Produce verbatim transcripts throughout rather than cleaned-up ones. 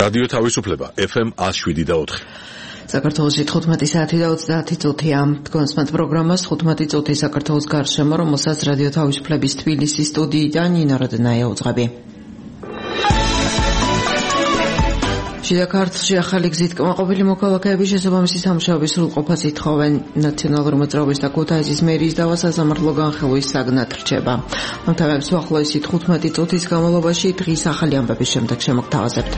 რადიო თავისუფლება ეფ ემ one oh seven და four. საქართველოში თხუთმეტი საათი და ოცდაათი წუთია. კონსმეთ პროგრამას თხუთმეტი წუთი საქართველოს გარშემო, რომელსაც რადიო თავისუფლების თბილისის სტუდიიდან ნინო როდნაია უძღვები. შიდა ქართლში ახალი გზით კმაყოფილი მოქალაქეები შესაბამისი სამუშაოების სრულყოფას ითხოვენ. ნაციონალური მოძრაობის და ქუთაისის მერიის დავა სასამართლო განხილვის საგნად რჩება. ამ თემებს უახლოესი თხუთმეტი წუთის განმავლობაში დღის ახალი ამბების შემდეგ შემოგთავაზებთ.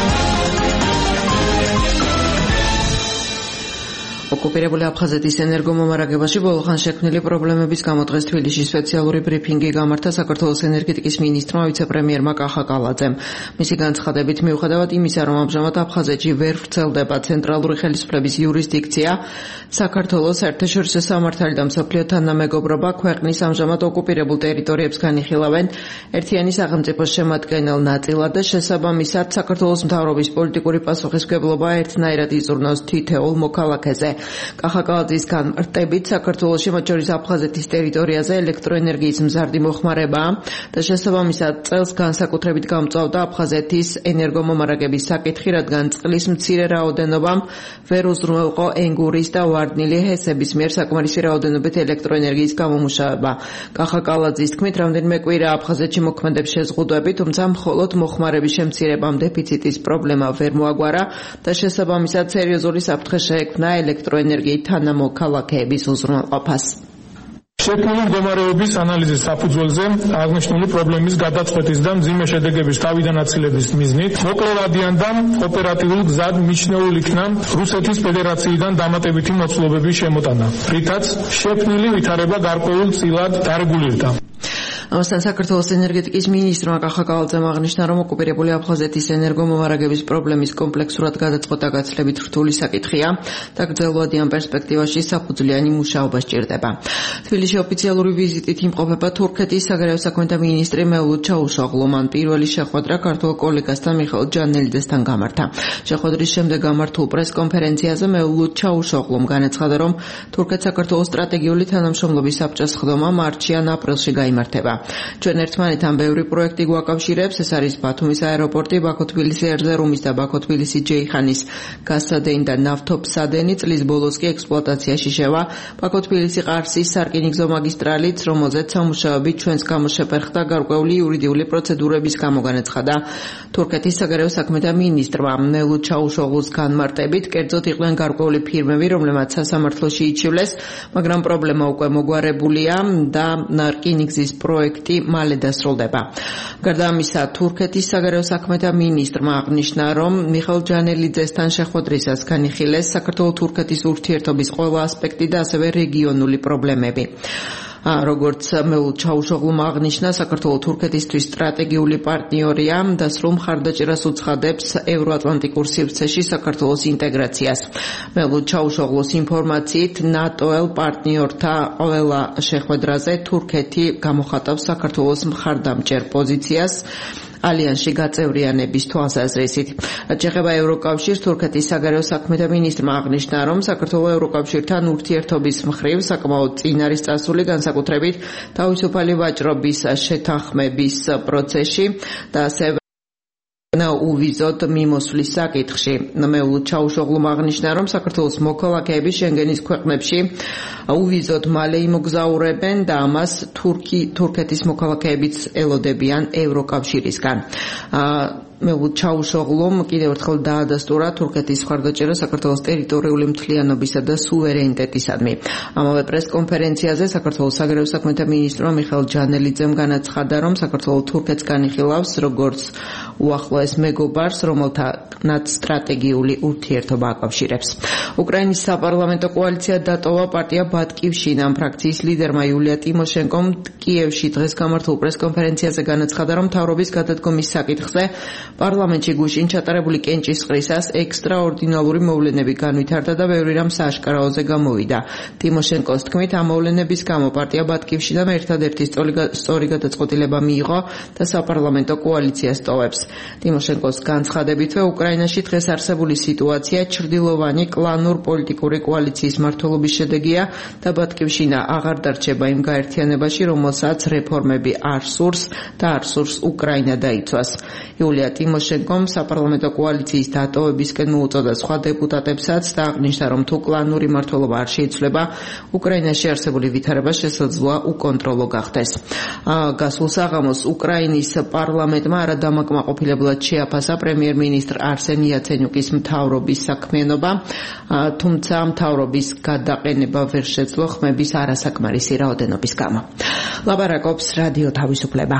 ოკუპირებული აფხაზეთის ენერგომომარაგებაში ბოლოხან შექმნილი პრობლემების გამო დღეს თბილისში სპეციალური ბრიფინგი გამართა საქართველოს ენერგეტიკის მინისტრმა ვიცე-პრემიერმა კახა კალაძემ. მისი განცხადებით, მიუხედავად იმისა, რომ ამჟამად აფხაზეთში ვერ ვრცელდება ცენტრალური ხელისუფლების იურისდიქცია, საქართველოს საერთაშორისო სამართალი და მსოფლიო თანამეგობრობა ქვეყნის ამჟამად ოკუპირებულ ტერიტორიებს განიხილავენ ერთიანი სახელმწიფოს შემადგენელ ნაწილად და შესაბამისად საქართველოს მთავრობის პოლიტიკური პასუხისმგებლობა ერთნაირად იზრუნავს თითოეულ მოქალაქეზე. კახა კალაძის განმარტებით, საქართველოში, მათ შორის აფხაზეთის ტერიტორიაზე ელექტროენერგიის მზარდი მოხმარებაა და შესაბამისად წელს განსაკუთრებით გამწვავდა აფხაზეთის ენერგომომარაგების საკითხი, რადგან წყლის მცირე რაოდენობამ ვერ უზრუნველყო ენგურის და ვარდნილი ჰესების მიერ საკმარისი რაოდენობით ელექტროენერგიის გამომუშავება. კახა კალაძის თქმით, რამდენიმე კვირა აფხაზეთში მოქმედებს შეზღუდვები, თუმცა მხოლოდ მოხმარების შემცირებამ დეფიციტის პრობლემა ვერ მოაგვარა და შესაბამისად სერიოზული საფრთხე შეექმნა ელექტროენერგიით თანამოქალაქეების უზრუნველყოფას. შექმნილი მდგომარეობის ანალიზის საფუძველზე აღნიშნული პრობლემის გადაწყვეტის და მძიმე შედეგების თავიდანაცილების მიზნით მოკლევადიან და ოპერატიულ გზად მიჩნეულ იქნა რუსეთის ფედერაციიდან დამატებითი მოცულობების შემოტანა, რითაც შექმნილი ვითარება გარკვეულ წილად დარეგულირდა. ამასთან საქართველოს ენერგეტიკის მინისტრმა კახა კალაძემ აღნიშნა, რომ ოკუპირებული აფხაზეთის ენერგომომარაგების პრობლემის კომპლექსურად გადაწყვეტა გაცილებით რთული საკითხია და გრძელვადიან პერსპექტივაში საფუძვლიანი მუშაობა სჭირდება. თბილისში ოფიციალური ვიზიტით იმყოფება თურქეთის საგარეო საქმეთა მინისტრი მევლութ ჩავუშოღლუ. მან პირველი შეხვედრა ქართულ კოლეგასთან მიხეილ ჯანელიძესთან გამართა. შეხვედრის შემდეგ გამართულ პრესკონფერენციაზე მევლութ ჩავუშოღლუმ განაცხადა, რომ თურქეთ-საქართველოს სტრატეგიული თანამშრომლობის საბჭოს ხდომა მარტში ან აპრილში გაიმართება. ჩვენ ერთმანეთთან ბევრი პროექტი გვაკავშირებს, ეს არის ბათუმის აეროპორტი, ბაქო-თბილისი ერზერუმის და ბაქო-თბილისი-ჯეიხანის გაზსადენი და ნავთობსადენი, წლის ბოლოს კი ექსპლუატაციაში შევა ბაქო-თბილისი-ყარსის სარკინიგზო მაგისტრალიც, რომელზეც სამუშაოები ჩვენს გამო შეფერხდა გარკვეული იურიდიული პროცედურების გამო, განაცხადა თურქეთის საგარეო საქმეთა მინისტრმა. მევლութ ჩავუშოღლუს განმარტებით, კერძოდ იყვნენ გარკვეული ფირმები, რომლებმაც სასამართლოში იჩივლეს, მაგრამ პრობლემა უკვე მოგვარებულია და რკინიგზის პროექტი მალე დასრულდება. გარდა ამისა, თურქეთის საგარეო საქმეთა მინისტრმა აღნიშნა, რომ მიხეილ ჯანელიძესთან შეხვედრისას განიხილეს საქართველო-თურქეთის ურთიერთობის ყველა ასპექტი და ასევე რეგიონული პრობლემები. როგორც მევლութ ჩავუშოღლუმ აღნიშნა, საქართველო თურქეთისთვის სტრატეგიული პარტნიორია და სრულ მხარდაჭერას უცხადებს ევროატლანტიკურ სივრცეში საქართველოს ინტეგრაციას. მევლութ ჩავუშოღლუს ინფორმაციით, ნატოელ პარტნიორთა ყველა შეხვედრაზე თურქეთი გამოხატავს საქართველოს მხარდამჭერ პოზიციას ალიანსში გაწევრიანების თვალსაზრისით. რაც შეეხება ევროკავშირს, თურქეთის საგარეო საქმეთა მინისტრმა აღნიშნა, რომ საქართველო ევროკავშირთან ურთიერთობის მხრივ საკმაოდ წინ არის წასული, განსაკუთრებით თავისუფალი ვაჭრობის შეთანხმების პროცესში და ასევე uvizot მიმოსვლის საკითხში. მევლութ ჩავუშოღლუმ აღნიშნა, რომ საქართველოს მოქალაქეები შენგენის ქვეყნებში uvizot მალე იმოგზაურებენ და ამას თურქი თურქეთის მოქალაქეებიც ელოდებიან ევროკავშირისგან. მევლութ ჩავუშოღლუმ კიდევ ერთხელ დაადასტურა თურქეთის მხარდაჭერა საქართველოს ტერიტორიული მთლიანობისა და სუვერენიტეტისადმი. ამავე პრესკონფერენციაზე საქართველოს საგარეო საქმეთა მინისტრმა მიხეილ ჯანელიძემ განაცხადა, რომ საქართველო თურქეთს განიხილავს როგორც უახლოეს მეგობარს, რომელთანაც სტრატეგიული ურთიერთობა აკავშირებს. უკრაინის საპარლამენტო კოალიცია დატოვა პარტია ბატკივშინა. ფრაქციის ლიდერმა იულია ტიმოშენკომ კიევში დღეს გამართულ პრესკონფერენციაზე განაცხადა, რომ მთავრობის გადადგომის საკითხზე პარლამენტში გუშინ ჩატარებული კენჭისყრისას ექსტრაორდინალური მოვლენები განვითარდა და ბევრი რამ სააშკარაოზე გამოვიდა. ტიმოშენკოს თქმით, ამ მოვლენების გამო პარტია ბატკივშინამ ერთადერთი სწორი გადაწყვეტილება მიიღო და საპარლამენტო კოალიციას ტოვებს. ტიმოშენკოს განცხადებითვე, უკრაინაში დღეს არსებული სიტუაცია ჩრდილოვანი კლანურ პოლიტიკური კოალიციის მმართველობის შედეგია და ბატკივშინა აღარ დარჩება იმ გაერთიანებაში, რომელსაც რეფორმები არ სურს და არ სურს უკრაინა დაიცვას. იულია ტიმოშენკომ საპარლამენტო კოალიციის დატოვებისკენ მოუწოდა სხვა დეპუტატებსაც და აღნიშნა, რომ თუ კლანური მმართველობა არ შეიცვლება, უკრაინაში არსებული ვითარება შესაძლოა უკონტროლო გახდეს. გასულ საღამოს უკრაინის პარლამენტმა არადამაკმაყოფილებლად შეაფასა პრემიერ-მინისტრ არსენ იაცენიუკის მთავრობის საქმიანობა, თუმცა მთავრობის გადაყენება ვერ შეძლო ხმების არასაკმარისი რაოდენობის გამო. ლაპარაკობს რადიო თავისუფლება.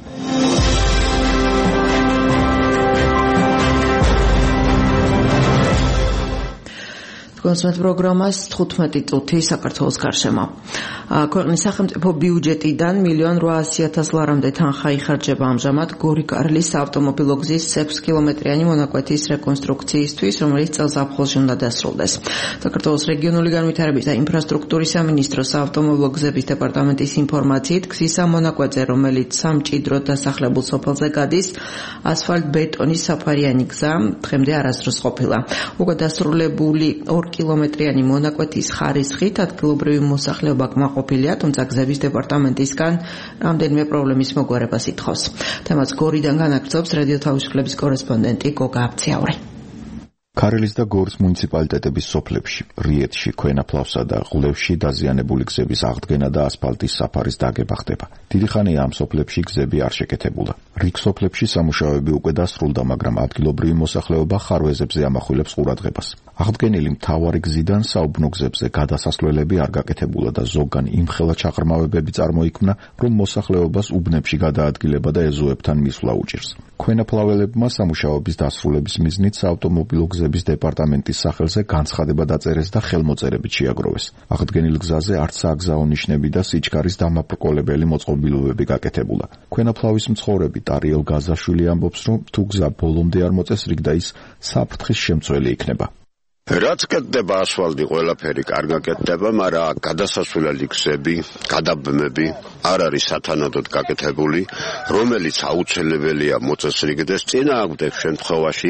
კონსულტ პროგრამას თხუთმეტი წუთი საქართველოს გარშემო. ქვეყნის სახელმწიფო ბიუჯეტიდან მილიონ რვაასი ათას ლარამდე თანხა იხარჯება ამჟამად გორი-კარლის ავტომობილო გზის ექვსი კილომეტრიანი მონაკვეთის რეკონსტრუქციისთვის, რომელიც წელს აფხაზში უნდა დასრულდეს. საქართველოს რეგიონული განვითარების და ინფრასტრუქტურის სამინისტროს ავტომობილო გზების დეპარტამენტის ინფორმაციით, გზის ამ მონაკვეთზე, რომელიც სამჭიდროდ დასახლებულ სოფელზე გადის, ასფალტ-ბეტონის საფარიანი გზა დღემდე არასდროს ყოფილა. უკვე დასრულებული ორი კილომეტრიანი მონაკვეთის ხარისხით ადგილობრივი მოსახლეობა კმაყოფილია, თუმცა გზების დეპარტამენტისგან რამდენიმე პრობლემის მოგვარებას ითხოვს. თემას გორიდან განაგრძობს რადიო თავისუფლების კორესპონდენტი გოგა აბციაური. ქარელის და გორის მუნიციპალიტეტების სოფლებში, რიეთში, ქვენაფლავსა და ღლევში დაზიანებული გზების აღდგენა და ასფალტის საფარის დაგება ხდება. დიდი ხანია ამ სოფლებში გზები არ შეკეთებულა. რიგ სოფლებში სამუშაოები უკვე დასრულდა, მაგრამ ადგილობრივი მოსახლეობა ხარვეზებზე ამახვილებს ყურადღებას. აღდგენილი მთავარი გზიდან საუბნო გზებზე გადასასვლელები არ გაკეთებულა და ზოგან იმხელა ჩაღრმავებები წარმოიქმნა, რომ მოსახლეობას უბნებში გადაადგილება და ეზოებთან მისვლა უჭირს. ქვენაფლაველებმა სამუშაოების დასრულების მიზნით საავტომობილო გზების დეპარტამენტის სახელზე განცხადება დაწერეს და ხელმოწერებით შეაგროვეს. აღდგენილ გზაზე არც სააგზაო ნიშნები და სიჩქარის დამაბრკოლებელი მოწყობილობები გაკეთებულა. ქვენაფლავის მცხოვრები ტარიელ გაზაშვილი ამბობს, რომ თუ გზა ბოლომდე არ მოწესრიგდა და ის საფრთხის შემცველი იქნება. რაც კეთდება ასფალტი, ყველაფერი კარგად კეთდება, მაგრამ გადასასვლელი გზები, გადაბმები არ არის სათანადოდ გაკეთებული, რომელიც აუცილებელია მოწესრიგდეს. წინააღმდეგ შემთხვევაში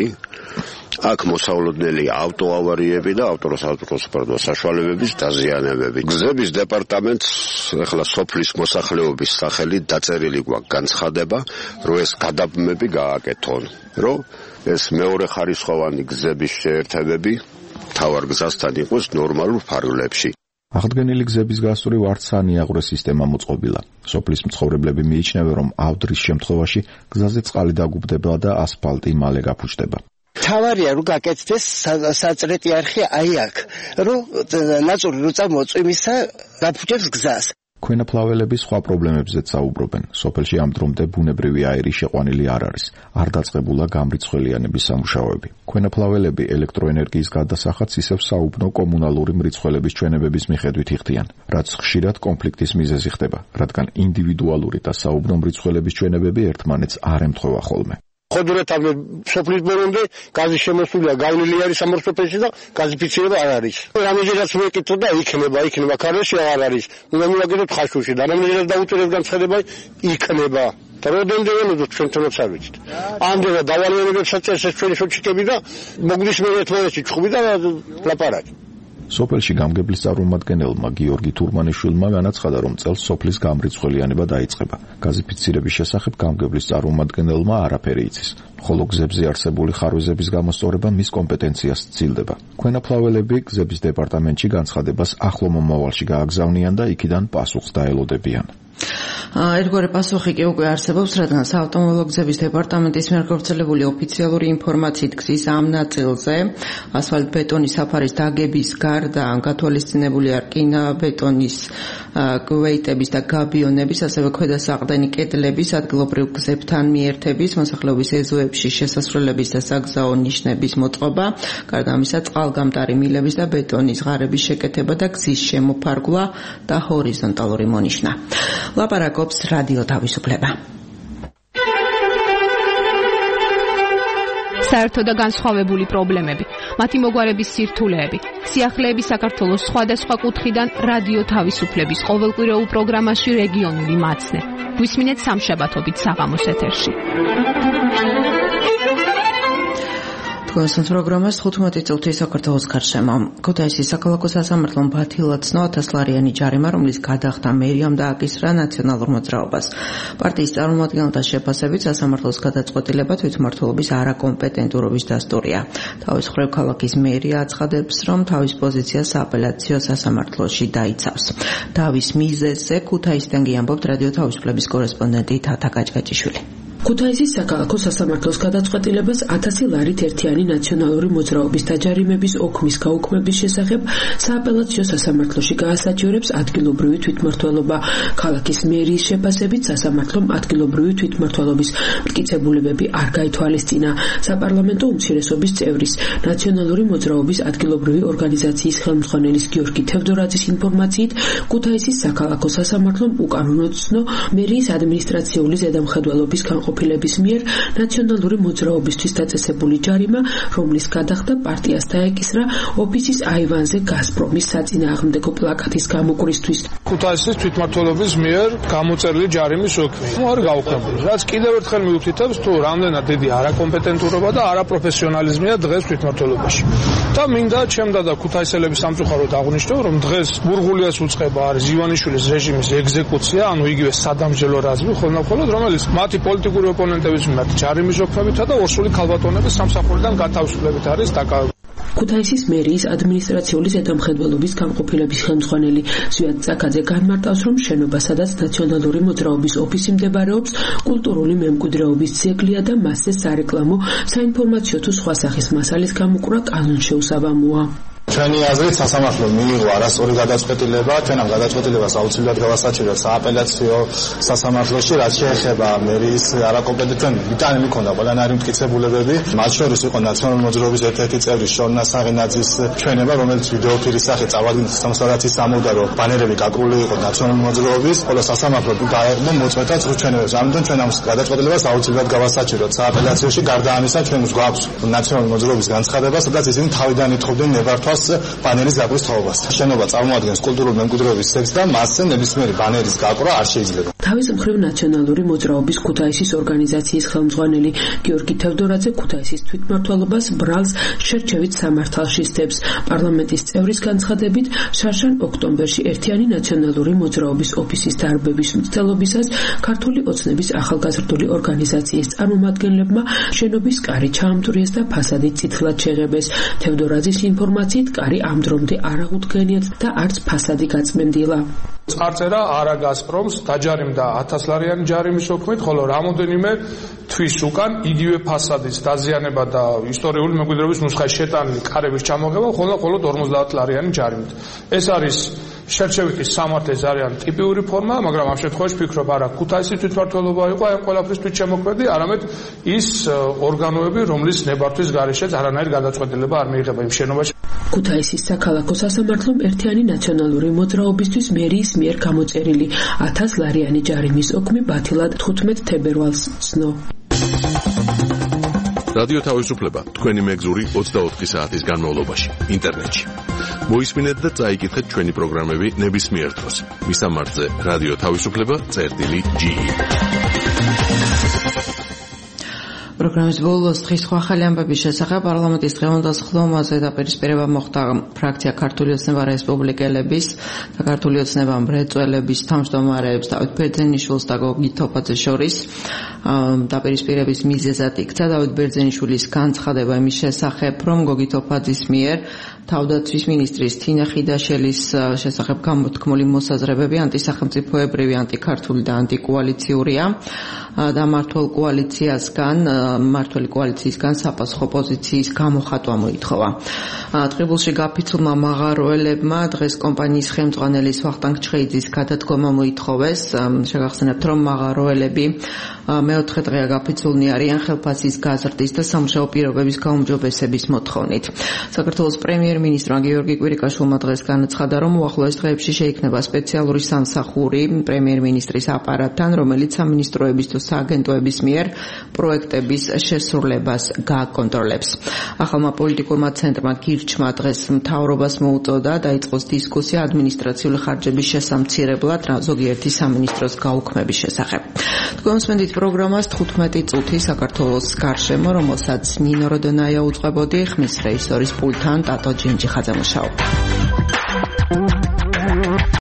აქ მოსავლოდნელია ავტოავარიები და ავტოტრანსპორტის საშუალებების დაზიანებები. გზების დეპარტამენტს ახლა სოფლის მოსახლეობის სახელით დაწერილი გვაქვს განცხადება, რომ ეს გადაბმები გააკეთონ, რომ ეს მეორე ხარისხოვანი გზების შეერთებები თავარ გზასთან იყოს ნორმალურ ფარგლებში. აღდგენილი გზების გასწვრივ არც სანიაღვრე სისტემა მოწყობილა. სოფლის მცხოვრებლები მიიჩნევენ, რომ ავდრის შემთხვევაში გზაზე წყალი დაგუბდება და ასფალტი მალე გაფუჭდება. თავარია რომ გაკეთდეს საწრეთი არხი აი აქ, რომ ნაწური რო წამოწვიმისა გაფუჭებს გზას. ქვენაფლაველები სხვა პრობლემებზეც საუბრობენ. სოფელში ამ დრომდე ბუნებრივი აირი შეყვანილი არ არის. არ დაწყებულა გამრიცხველიანების სამუშაოები. ქვენაფლაველები ელექტროენერგიის გადასახადს ისევ საუბნო კომუნალური მრიცხველების ჩვენებების მიხედვით იხდიან, რაც ხშირად კონფლიქტის მიზეზი ხდება, რადგან ინდივიდუალური და საუბნო მრიცხველების ჩვენებები ერთმანეთს არ ემთხვევა ხოლმე. ხოდურეთან სოფლის ბორონდე გაზი შემოსულია, გავლილი არის სამორსოფელში და გაზიფიცირება არ არის. რამეჯერაც ვეკითხო და იქნება, იქნება ქარეში არ არის. უნდა მივაგებოთ ხაშურში და რამეჯერაც დაუწერეს განცხადება იქნება. და როდემდე ველოდოთ ჩვენ თუნდაც არ ვიცით. ამდენად დავალენებებს საჭერს ეს ჩვენი შოჩიკები და მოგდის მე ერთმანეთში ჩხუბი და ლაპარაკი. სოფელში გამგებლის წარმომადგენელმა გიორგი თურმანიშვილმა განაცხადა, რომ წელს სოფლის გამრიცხველიანება დაიწყება. გაზიფიცირების შესახებ გამგებლის წარმომადგენელმა არაფერი იცის, ხოლო გზებზე არსებული ხარვეზების გამოსწორება მის კომპეტენციას სცილდება. ქვენაფლაველები გზების დეპარტამენტში განცხადებას ახლო მომავალში გააგზავნიან და იქიდან პასუხს დაელოდებიან. ერთგვარი პასუხი კი უკვე არსებობს, რადგან საავტომობილო გზების დეპარტამენტის მიერ გავრცელებული ოფიციალური ინფორმაციით გზის ამ ნაწილზე ასფალტ-ბეტონის საფარის დაგების გარდა გათვალისწინებულია რკინა-ბეტონის კვეიტების და გაბიონების, ასევე ქვედასაყრდენი კედლების, ადგილობრივ გზებთან მიერთების, მოსახლეობის ეზოებში შესასვლელების და საგზაო ნიშნების მოწყობა, გარდა ამისა წყალგამტარი მილების და ბეტონის ღარების შეკეთება და გზის შემოფარგლა და ჰორიზონტალური მონიშნა. ლაპარაკობს რადიო თავისუფლება. საერთო და განსხვავებული პრობლემები, მათი მოგვარების სირთულეები, სიახლეები საქართველოს სხვადასხვა კუთხიდან რადიო თავისუფლების ყოველკვირეულ პროგრამაში რეგიონული მაცნე. გვისმინეთ სამშაბათობით საღამოს ეთერში. თქვენს პროგრამას თხუთმეტი წუთი საქართველოს გარშემო. ქუთაისის საქალაქო სასამართლომ ბათილაცნო ათასლარიანი ჯარიმა, რომლის გადახდა მერიამ დააკისრა ნაციონალურ მოძრაობას. პარტიის წარმომადგენელთა შეფასებით სასამართლოს გადაწყვეტილება თვითმმართველობის არაკომპეტენტურობის დასტურია. თავის მხრივ ქალაქის მერია აცხადებს, რომ თავის პოზიციას სააპელაციო სასამართლოში დაიცავს. დავის მიზეზზე ქუთაისიდან გიამბობთ რადიო თავისუფლების კორესპონდენტი თათა გაჭგაჭიშვილი. ქუთაისის საქალაქო სასამართლოს გადაწყვეტილებას ათასი ლარით ერთიანი ნაციონალური მოძრაობის დაჯარიმების ოქმის გაუქმების შესახებ სააპელაციო სასამართლოში გაასაჩივრებს ადგილობრივი თვითმმართველობა. ქალაქის მერიის შეფასებით სასამართლომ ადგილობრივი თვითმმართველობის მტკიცებულებები არ გაითვალისწინა. საპარლამენტო უმცირესობის წევრის ნაციონალური მოძრაობის ადგილობრივი ორგანიზაციის ხელმძღვანელის გიორგი თევდორაძის ინფორმაციით, ქუთაისის საქალაქო სასამართლომ უკანონოდ ცნო მერიის ადმინისტრაციული ზედამხედველობის განყოფილების მიერ ნაციონალური მოძრაობისთვის დაწესებული ჯარიმა, რომლის გადახდა პარტიას დაეკისრა ოფისის აივანზე გაზპრომის საწინააღმდეგო პლაკატის გამოყვრისთვის. ქუთაისის თვითმმართველობის მიერ გამოწერილი ჯარიმის ოქმი არ გაუქმებული, რაც კიდევ ერთხელ მიუთითებს თუ რამდენად დიდი არაკომპეტენტურობა და არაპროფესიონალიზმია დღეს თვითმმართველობაში. და მინდა ჩემდა და ქუთაისელების სამწუხაროდ აღვნიშნო, რომ დღეს ბურღულიას უწყება არის ივანიშვილის რეჟიმის ეგზეკუცია, ანუ იგივე სადამსჯელო რაზმი ხოლმე-ხოლმე, რომელიც მათი პოლიტიკური ოპონენტების მიმართ ჯარიმის ოქმებითა და ორსული ქალბატონების სამსახურიდან გათავისუფლებით არის დაკავებული. ქუთაისის მერიის ადმინისტრაციული ზედამხედველობის განყოფილების ხელმძღვანელი ზვიად წაკაძე განმარტავს, რომ შენობა, სადაც ნაციონალური მოძრაობის ოფისი მდებარეობს, კულტურული მემკვიდრეობის ძეგლია და მასზე სარეკლამო, საინფორმაციო თუ სხვა სახის მასალის გამოყვრა კანონშეუსაბამოა. ჩვენი აზრით სასამართლომ მიიღო არასწორი გადაწყვეტილება, ჩვენ ამ გადაწყვეტილებას აუცილებლად გავასაჩივრებთ სააპელაციო სასამართლოში, რაც შეეხება მერიის არაკომპეტენტურობას. მიტანილი ქონდა ყველანაირი მტკიცებულებები, მათ შორის იყო ნაციონალური მოძრაობის ერთ-ერთი წევრი შორნა საღენაძის ჩვენება, რომელიც ვიდეოფირის სახით წარადგინდა სასამართლოს ამბობდა, რომ ბანერები გაკრული იყო ნაციონალური მოძრაობის, ხოლო სასამართლო დაეყო მოწმეტად ჩვენებას. ამიტომ ჩვენ ამ გადაწყვეტილებას აუცილებლად გავასაჩივრებთ სააპელაციოში. გარდა ამისა, ჩვენ გვაქვს ნაციონალური მოძრაობის განცხადება, სადაც ისინი თავიდან ითხოვდნენ ნებართვას ბანერის გაყრის თაობას. შენობა წარმოადგენს კულტურული მემკვიდრეობის ძეგლს და მასზე ნებისმიერი ბანერის გაკვრა არ შეიძლება. თავის მხრივ ნაციონალური მოძრაობის ქუთაისის ორგანიზაციის ხელმძღვანელი გიორგი თევდორაძე ქუთაისის თვითმმართველობას ბრალს შერჩევით სამართალში სდებს. პარლამენტის წევრის განცხადებით, შარშან ოქტომბერში ერთიანი ნაციონალური მოძრაობის ოფისის დარბების მცდელობისას ქართული ოცნების ახალგაზრდული ორგანიზაციის წარმომადგენლებმა შენობის კარი ჩაამტვრიეს და ფასადი წითლად შეღებეს. თევდორაძის ინფორმაციით კარი ამ დრომდე არ აღუდგენიათ და არც ფასადი გაწმენდილა. წარწერა არა გაზპრომს დაჯარიმდა ათასლარიანი ჯარიმის ოქმით, ხოლო რამოდენიმე თვის უკან იგივე ფასადის დაზიანება და ისტორიული მემკვიდრეობის ნუსხაში შეტანილი კარების ჩამოღება მხოლოდ ორმოცდაათლარიანი ჯარიმით. ეს არის შერჩევითი სამართლის ძალიან ტიპიური ფორმა, მაგრამ ამ შემთხვევაში ვფიქრობ, არა ქუთაისის თვითმმართველობა იყო ამ ყველაფრის თვითშემოქმედი, არამედ ის ორგანოები, რომლის ნებართვის გარეშეც არანაირი გადაწყვეტილება არ მიიღება იმ შენობაში. ქუთაისის საქალაქო სასამართლომ ერთიანი ნაციონალური მოძრაობისთვის მერიის მიერ გამოწერილი ათასლარიანი ჯარიმის ოქმი ბათილად თხუთმეტ თებერვალს ცნო. რადიო თავისუფლება თქვენი მეგზური ოცდაოთხი საათის განმავლობაში ინტერნეტში. მოისმინეთ და წაიკითხეთ ჩვენი პროგრამები ნებისმიერ დროს. მისამართზე რადიო თავისუფლება წერტილი ჯი. პროგრამის ბოლოს დღის სხვა ახალი ამბების შესახებ პარლამენტის დღევანდელ ხდომაზე დაპირისპირება მოხდა ფრაქცია ქართული ოცნება რესპუბლიკელების და ქართული ოცნება მრეწველების თავმჯდომარეებს დავით ბერძენიშვილს და გოგი თოფაძეს შორის. დაპირისპირების მიზეზად იქცა დავით ბერძენიშვილის განცხადება იმის შესახებ, რომ გოგი თოფაძის მიერ თავდაცვის მინისტრის თინა ხიდაშელის შესახებ გამოთქმული მოსაზრებები ანტისახელმწიფოებრივი, ანტიქართული და ანტიკოალიციურია და მართლ კოალიციასგან მართლი კოალიციისგან საპასუხო პოზიციის გამოხატვა მოითხოვა. ტყიბულში გაფიცულმა მაღაროელებმა დღეს კომპანიის ხელმძღვანელის ვახტანგ ჩხეიძის გადადგომა მოითხოვეს. შეგახსენებთ, რომ მაღაროელები მეოთხე დღეა გაფიცულნი არიან ხელფასის გაზრდის და სამუშაო პირობების გაუმჯობესების მოთხოვნით. საქართველოს პრემიერ პრემიერ-მინისტრმა გიორგი კვირიკაშვილმა დღეს განაცხადა, რომ უახლოეს დღეებში შეიქმნება სპეციალური სამსახური პრემიერ-მინისტრის აპარატთან, რომელიც სამინისტროების თუ სააგენტოების მიერ პროექტების შესრულებას გააკონტროლებს. ახალმა პოლიტიკურმა ცენტრმა გირჩმა დღეს მთავრობას მოუწოდა დაიწყოს დისკუსია ადმინისტრაციული ხარჯების შესამცირებლად ზოგიერთი სამინისტროს გაუქმების შესახებ. თქვენ მოსმენთ პროგრამას თხუთმეტი წუთი საქართველოს გარშემო, რომელსაც ნინო როდონაია უწყებოდი, ხმის რეჟისორის პულტთან ტატო ჯინჯიხაძე მუშაობდა.